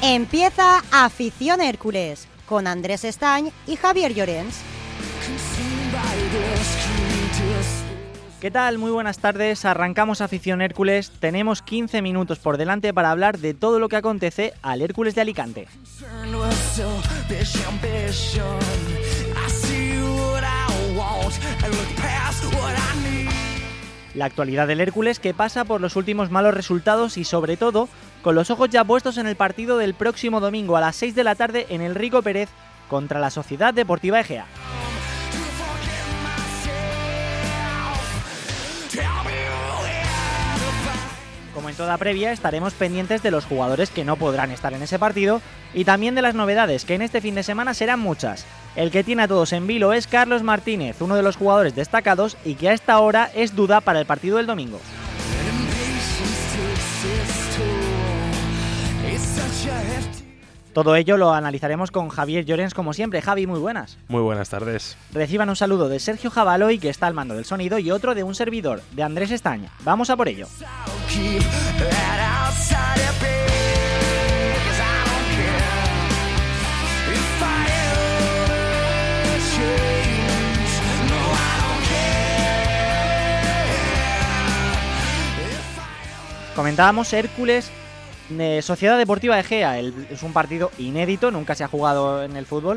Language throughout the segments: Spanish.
Empieza Afición Hércules con Andrés Estañ y Javier Llorens. ¿Qué tal? Muy buenas tardes. Arrancamos Afición Hércules. Tenemos 15 minutos por delante para hablar de todo lo que acontece al Hércules de Alicante. La actualidad del Hércules, que pasa por los últimos malos resultados y sobre todo con los ojos ya puestos en el partido del próximo domingo a las 6 de la tarde en el Rico Pérez contra la Sociedad Deportiva Egea. Como en toda previa, estaremos pendientes de los jugadores que no podrán estar en ese partido y también de las novedades, que en este fin de semana serán muchas. El que tiene a todos en vilo es Carlos Martínez, uno de los jugadores destacados y que a esta hora es duda para el partido del domingo. Todo ello lo analizaremos con Javier Llorens, como siempre. Javi, muy buenas. Muy buenas tardes. Reciban un saludo de Sergio Jabaloy, que está al mando del sonido, y otro de un servidor, de Andrés Estañ. Vamos a por ello. Comentábamos Hércules, Sociedad Deportiva Egea. Es un partido inédito, nunca se ha jugado en el fútbol.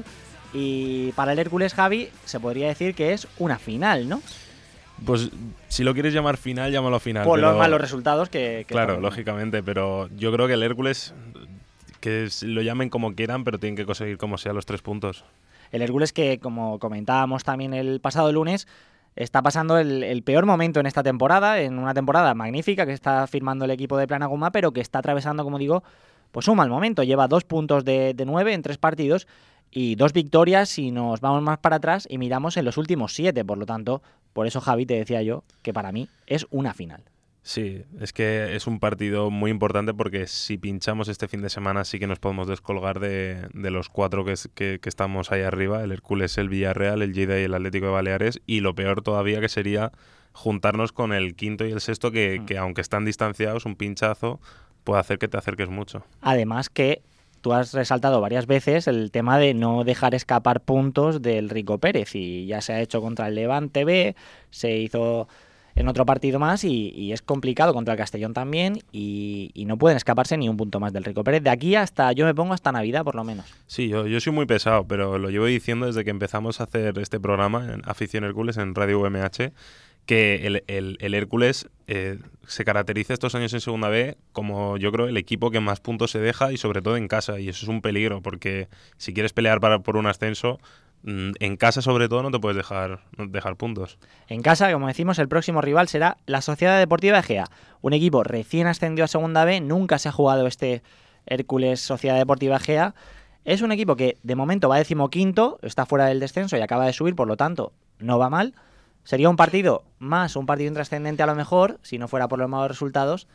Y para el Hércules, Javi, se podría decir que es una final, ¿no? Pues si lo quieres llamar final, llámalo final. Por los malos resultados que claro, estamos, lógicamente, pero yo creo que el Hércules, que lo llamen como quieran, pero tienen que conseguir como sea los 3 puntos. El Hércules, que como comentábamos también el pasado lunes, está pasando el peor momento en esta temporada, en una temporada magnífica que está firmando el equipo de Planaguma, pero que está atravesando, como digo, pues un mal momento. Lleva 2 puntos de 9 en 3 partidos y 2 victorias si nos vamos más para atrás y miramos en los últimos 7. Por lo tanto, por eso, Javi, te decía yo que para mí es una final. Sí, es que es un partido muy importante porque si pinchamos este fin de semana sí que nos podemos descolgar de los 4 que estamos ahí arriba, el Hércules, el Villarreal, el Lleida y el Atlético de Baleares, y lo peor todavía que sería juntarnos con el quinto y el sexto que aunque están distanciados, un pinchazo puede hacer que te acerques mucho. Además que tú has resaltado varias veces el tema de no dejar escapar puntos del Rico Pérez, y ya se ha hecho contra el Levante B, se hizo en otro partido más y es complicado contra el Castellón también y no pueden escaparse ni un punto más del Rico Pérez. De aquí hasta, yo me pongo hasta Navidad por lo menos. Sí, yo soy muy pesado, pero lo llevo diciendo desde que empezamos a hacer este programa en Afición Hércules en Radio UMH, que el Hércules se caracteriza estos años en Segunda B como, yo creo, el equipo que más puntos se deja, y sobre todo en casa, y eso es un peligro porque si quieres pelear por un ascenso, en casa sobre todo no te puedes dejar puntos. En casa, como decimos, el próximo rival será la Sociedad Deportiva Egea, un equipo recién ascendido a Segunda B, nunca se ha jugado este Hércules Sociedad Deportiva Egea. Es un equipo que de momento va 15º, está fuera del descenso y acaba de subir, por lo tanto no va mal. Sería un partido intrascendente a lo mejor, si no fuera por los malos resultados,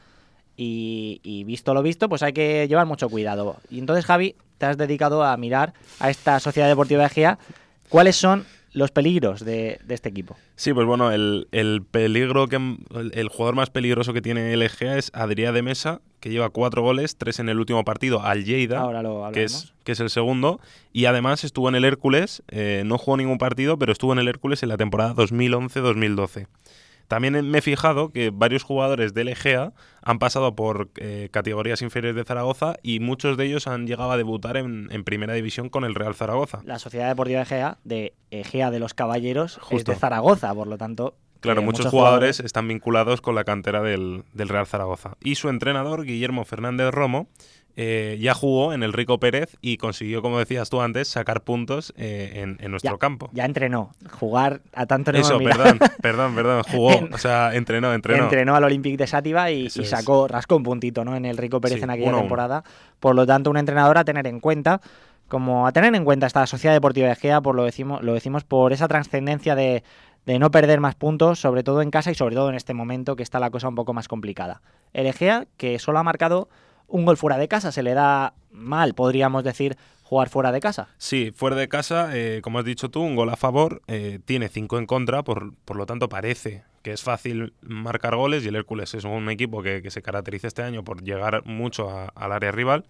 y visto lo visto, pues hay que llevar mucho cuidado. Y entonces, Javi, te has dedicado a mirar a esta Sociedad Deportiva Egea. ¿Cuáles son los peligros de este equipo? Sí, pues bueno, el peligro el jugador más peligroso que tiene el Egea es Adrià de Mesa, que lleva 4 goles, 3 en el último partido al Lleida, que es el segundo, y además estuvo en el Hércules, no jugó ningún partido, pero estuvo en el Hércules en la temporada 2011-2012. También me he fijado que varios jugadores del Egea han pasado por categorías inferiores de Zaragoza y muchos de ellos han llegado a debutar en primera división con el Real Zaragoza. La Sociedad Deportiva Egea de los Caballeros, justo, es de Zaragoza, por lo tanto... Claro, muchos jugadores están vinculados con la cantera del Real Zaragoza. Y su entrenador, Guillermo Fernández Romo, ya jugó en el Rico Pérez y consiguió, como decías tú antes, sacar puntos en nuestro campo. Ya entrenó. Jugar a tanto no. Eso, perdón. Jugó, entrenó. Entrenó al Olympique de Sátiva y rascó un puntito, ¿no?, en el Rico Pérez, en aquella temporada. Por lo tanto, un entrenador a tener en cuenta. Como a tener en cuenta esta Sociedad Deportiva Egea, lo decimos por esa trascendencia de no perder más puntos, sobre todo en casa y sobre todo en este momento que está la cosa un poco más complicada. El Egea, que solo ha marcado un gol fuera de casa, se le da mal, podríamos decir, jugar fuera de casa. Sí, fuera de casa, como has dicho tú, un gol a favor, tiene 5 en contra, por lo tanto parece que es fácil marcar goles, y el Hércules es un equipo que se caracteriza este año por llegar mucho al área rival.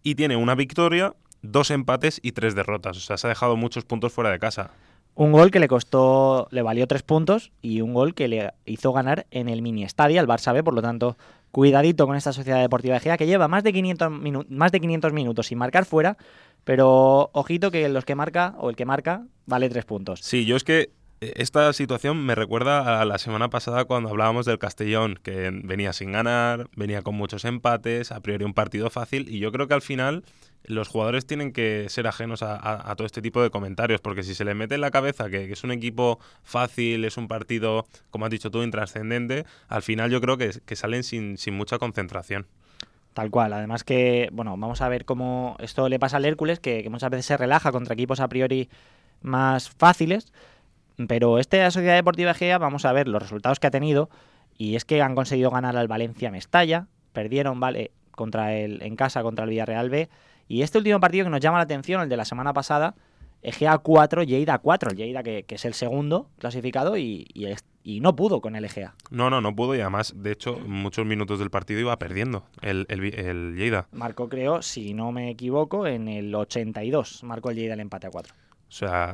y tiene una victoria, 2 empates y 3 derrotas. O sea, se ha dejado muchos puntos fuera de casa. Un gol que le valió 3 puntos y un gol que le hizo ganar en el mini estadio al Barça B, por lo tanto, cuidadito con esta Sociedad Deportiva Egea que lleva más de 500 minutos sin marcar fuera, pero ojito que el que marca vale 3 puntos. Sí, yo es que esta situación me recuerda a la semana pasada cuando hablábamos del Castellón, que venía sin ganar, venía con muchos empates, a priori un partido fácil, y yo creo que al final los jugadores tienen que ser ajenos a todo este tipo de comentarios, porque si se les mete en la cabeza que es un equipo fácil, es un partido, como has dicho tú, intrascendente, al final yo creo que salen sin mucha concentración. Tal cual, además que, bueno, vamos a ver cómo esto le pasa al Hércules, que muchas veces se relaja contra equipos a priori más fáciles, pero esta Sociedad Deportiva Egea, vamos a ver los resultados que ha tenido, y es que han conseguido ganar al Valencia Mestalla, perdieron en casa contra el Villarreal B, y este último partido que nos llama la atención, el de la semana pasada, Egea 4, Lleida 4, el Lleida que es el segundo clasificado y no pudo con el Egea. No pudo, y además, de hecho, muchos minutos del partido iba perdiendo el Lleida. Marcó, creo, si no me equivoco, en el 82, marcó el Lleida el empate a 4. O sea,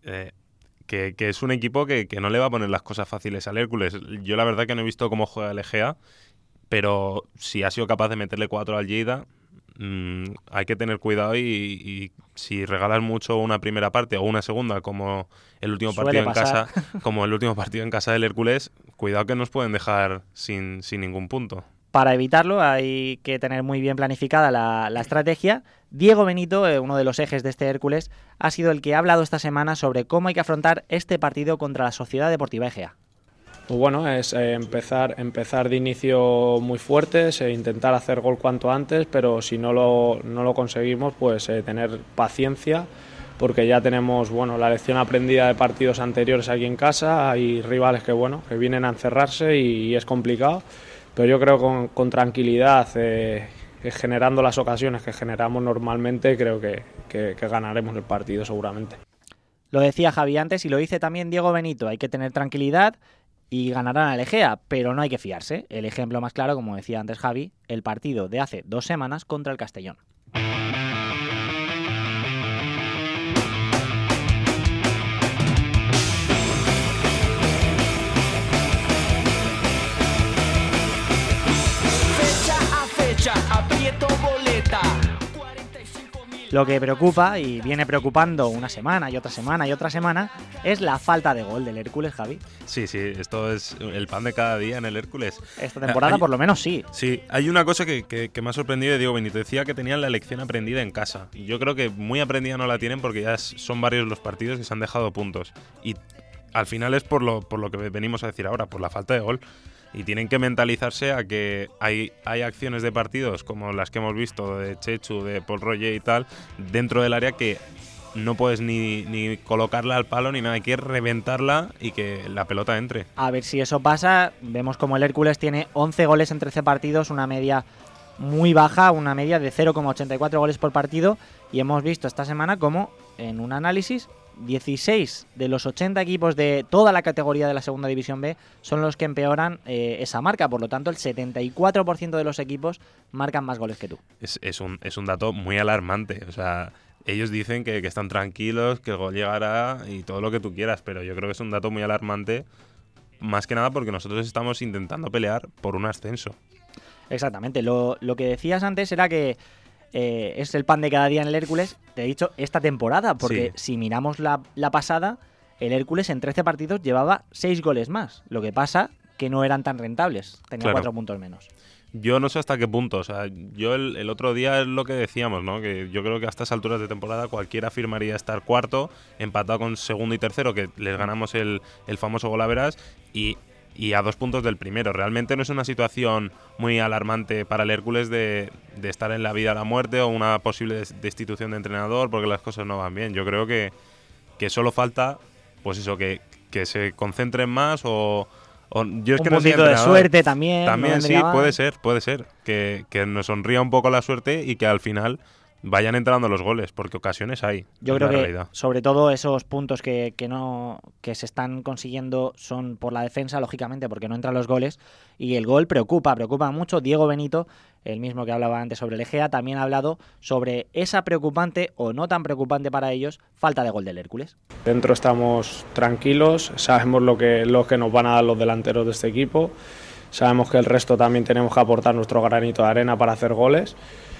que es un equipo que no le va a poner las cosas fáciles al Hércules. Yo la verdad que no he visto cómo juega el Egea, pero si ha sido capaz de meterle 4 al Lleida, hay que tener cuidado y si regalas mucho una primera parte o una segunda, como el último partido en casa, como el último partido en casa del Hércules, cuidado que nos pueden dejar sin ningún punto. Para evitarlo hay que tener muy bien planificada la estrategia. Diego Benito, uno de los ejes de este Hércules, ha sido el que ha hablado esta semana sobre cómo hay que afrontar este partido contra la Sociedad Deportiva Egea. Pues bueno, es empezar de inicio muy fuertes, intentar hacer gol cuanto antes, pero si no lo conseguimos, pues tener paciencia, porque ya tenemos la lección aprendida de partidos anteriores aquí en casa. Hay rivales que vienen a encerrarse y es complicado, pero yo creo que con tranquilidad, generando las ocasiones que generamos normalmente, creo que ganaremos el partido seguramente. Lo decía Javi antes y lo dice también Diego Benito, hay que tener tranquilidad y ganarán al Egea, pero no hay que fiarse. El ejemplo más claro, como decía antes Javi, el partido de hace 2 semanas contra el Castellón. Fecha a fecha, aprieto boleta. Lo que preocupa, y viene preocupando una semana y otra semana y otra semana, es la falta de gol del Hércules, Javi. Sí, esto es el pan de cada día en el Hércules. Esta temporada por lo menos sí. Sí, hay una cosa que me ha sorprendido de Diego Benito. Decía que tenían la lección aprendida en casa. Y yo creo que muy aprendida no la tienen porque ya son varios los partidos que se han dejado puntos. Y al final es por lo que venimos a decir ahora, por la falta de gol. Y tienen que mentalizarse a que hay acciones de partidos como las que hemos visto de Chechu, de Paul Roger y tal, dentro del área que no puedes ni colocarla al palo ni nada, hay que reventarla y que la pelota entre. A ver si eso pasa. Vemos como el Hércules tiene 11 goles en 13 partidos, una media muy baja, una media de 0,84 goles por partido, y hemos visto esta semana como en un análisis 16 de los 80 equipos de toda la categoría de la Segunda División B son los que empeoran esa marca. Por lo tanto, el 74% de los equipos marcan más goles que tú. Es un dato muy alarmante. O sea, ellos dicen que están tranquilos, que el gol llegará y todo lo que tú quieras, pero yo creo que es un dato muy alarmante, más que nada porque nosotros estamos intentando pelear por un ascenso. Exactamente. Lo que decías antes era que es el pan de cada día en el Hércules, te he dicho, esta temporada, porque si miramos la pasada, el Hércules en 13 partidos llevaba 6 goles más. Lo que pasa que no eran tan rentables, tenía 4 puntos menos. Yo no sé hasta qué punto, o sea, yo el otro día es lo que decíamos, ¿no? Que yo creo que a estas alturas de temporada cualquiera afirmaría estar cuarto, empatado con segundo y tercero, que les ganamos el famoso golaveras, y a 2 puntos del primero. Realmente no es una situación muy alarmante para el Hércules de estar en la vida o la muerte o una posible destitución de entrenador porque las cosas no van bien. Yo creo que solo falta, pues eso, que se concentren más o yo es un que no soy poquito de suerte también. También sí, puede ser. Que nos sonría un poco la suerte y que al final vayan entrando los goles, porque ocasiones hay. Yo creo que sobre todo esos puntos que se están consiguiendo son por la defensa, lógicamente, porque no entran los goles, y el gol preocupa mucho. Diego Benito, el mismo que hablaba antes sobre el Egea, también ha hablado sobre esa preocupante o no tan preocupante para ellos falta de gol del Hércules. Dentro estamos tranquilos, sabemos lo que nos van a dar los delanteros de este equipo, sabemos que el resto también tenemos que aportar nuestro granito de arena para hacer goles.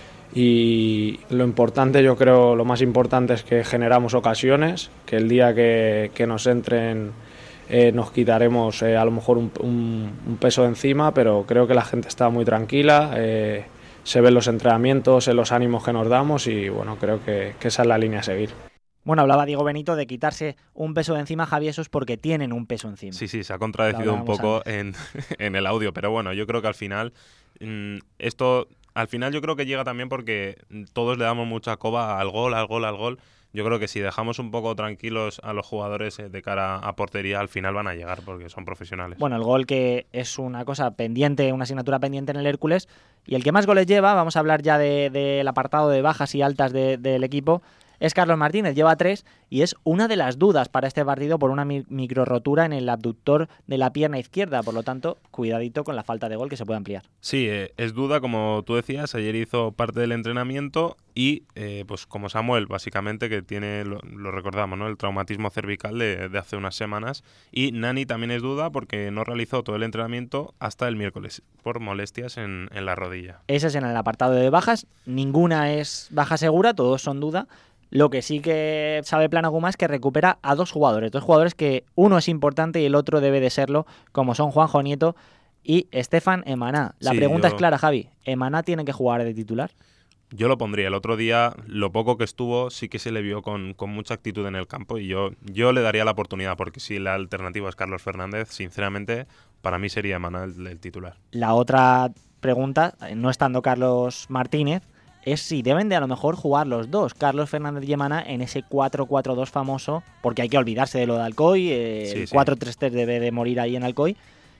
Y lo importante, yo creo, lo más importante es que generamos ocasiones, que el día que nos entren nos quitaremos a lo mejor un peso de encima, pero creo que la gente está muy tranquila, se ven los entrenamientos, en los ánimos que nos damos y bueno, creo que esa es la línea a seguir. Bueno, hablaba Diego Benito de quitarse un peso de encima, Javi, eso es porque tienen un peso encima. Sí, se ha contradecido un poco en el audio, pero bueno, yo creo que al final esto... Al final yo creo que llega también porque todos le damos mucha coba al gol. Yo creo que si dejamos un poco tranquilos a los jugadores de cara a portería, al final van a llegar porque son profesionales. Bueno, el gol que es una cosa pendiente, una asignatura pendiente en el Hércules, y el que más goles lleva, vamos a hablar ya del apartado de bajas y altas del equipo, es Carlos Martínez, lleva 3 y es una de las dudas para este partido por una micro rotura en el abductor de la pierna izquierda, por lo tanto, cuidadito con la falta de gol que se puede ampliar. Sí, es duda, como tú decías, ayer hizo parte del entrenamiento y pues como Samuel, básicamente, que tiene, lo recordamos, ¿no?, el traumatismo cervical de hace unas semanas, y Nani también es duda porque no realizó todo el entrenamiento hasta el miércoles por molestias en la rodilla. Ese es en el apartado de bajas, ninguna es baja segura, todos son duda. Lo que sí que sabe Plano Guma es que recupera a dos jugadores que uno es importante y el otro debe de serlo, como son Juanjo Nieto y Estefan Emaná. La pregunta es clara, Javi, ¿Emaná tiene que jugar de titular? Yo lo pondría. El otro día, lo poco que estuvo, sí que se le vio con mucha actitud en el campo y yo le daría la oportunidad, porque si la alternativa es Carlos Fernández, sinceramente, para mí sería Emaná el titular. La otra pregunta, no estando Carlos Martínez, es si deben de a lo mejor jugar los dos, Carlos Fernández y Emaná, en ese 4-4-2 famoso, porque hay que olvidarse de lo de Alcoy, el 4-3-3 debe de morir ahí en Alcoy.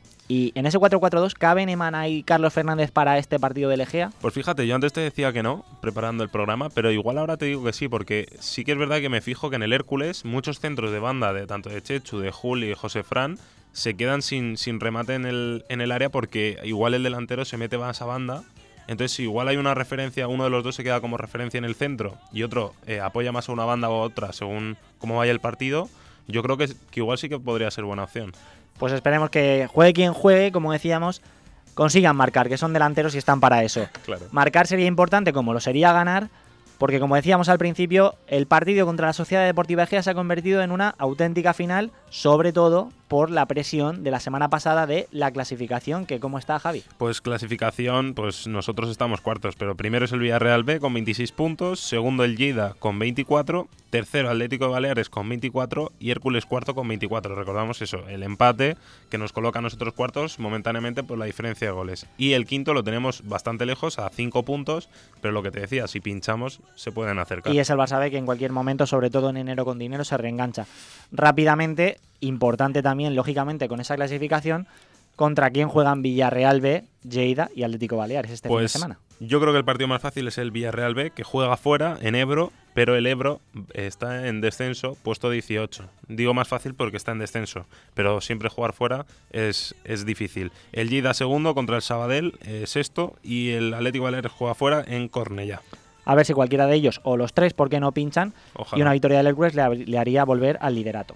Y en ese 4-4-2, ¿caben Emaná y Carlos Fernández para este partido del Egea? Pues fíjate, yo antes te decía que no, preparando el programa, pero igual ahora te digo que sí, porque sí que es verdad que me fijo que en el Hércules muchos centros de banda, tanto de Chechu, de Juli y José Fran, se quedan sin remate en el área porque igual el delantero se mete más a banda. Entonces, si igual hay una referencia, uno de los dos se queda como referencia en el centro y otro apoya más a una banda o a otra según cómo vaya el partido, yo creo que igual sí que podría ser buena opción. Pues esperemos que juegue quien juegue, como decíamos, consigan marcar, que son delanteros y están para eso. Claro. Marcar sería importante, como lo sería ganar, porque como decíamos al principio, el partido contra la Sociedad Deportiva Egea se ha convertido en una auténtica final, sobre todo por la presión de la semana pasada de la clasificación, que ¿cómo está, Javi? Pues clasificación, pues nosotros estamos cuartos, pero primero es el Villarreal B con 26 puntos, segundo el Lleida con 24, tercero Atlético de Baleares con 24 y Hércules cuarto con 24. Recordamos eso, el empate que nos coloca a nosotros cuartos momentáneamente por la diferencia de goles. Y el quinto lo tenemos bastante lejos, a 5 puntos, pero lo que te decía, si pinchamos se pueden acercar. Y es el Barça B que en cualquier momento, sobre todo en enero con dinero, se reengancha rápidamente. Importante también, lógicamente, con esa clasificación, contra quién juegan Villarreal B, Lleida y Atlético Baleares este fin de semana. Yo creo que el partido más fácil es el Villarreal B, que juega fuera, en Ebro, pero el Ebro está en descenso, puesto 18. Digo más fácil porque está en descenso, pero siempre jugar fuera es difícil. El Lleida segundo contra el Sabadell, sexto, y el Atlético Baleares juega fuera en Cornellá. A ver si cualquiera de ellos, o los tres, porque no pinchan, ojalá. Y una victoria del Hércules le haría volver al liderato.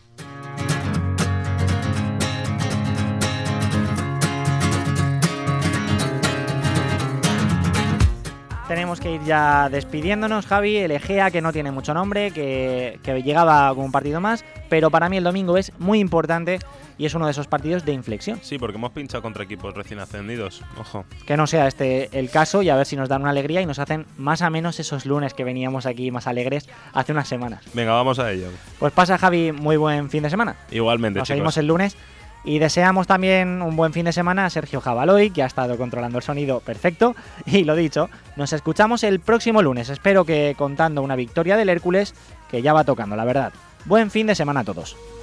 Tenemos que ir ya despidiéndonos, Javi. El Egea, que no tiene mucho nombre, que llegaba con un partido más, pero para mí el domingo es muy importante y es uno de esos partidos de inflexión. Sí, porque hemos pinchado contra equipos recién ascendidos, ojo. Que no sea este el caso y a ver si nos dan una alegría y nos hacen más a menos esos lunes que veníamos aquí más alegres hace unas semanas. Venga, vamos a ello. Pues pasa, Javi, muy buen fin de semana. Igualmente, nos seguimos el lunes. Y deseamos también un buen fin de semana a Sergio Jabaloy, que ha estado controlando el sonido perfecto. Y lo dicho, nos escuchamos el próximo lunes. Espero que contando una victoria del Hércules, que ya va tocando, la verdad. Buen fin de semana a todos.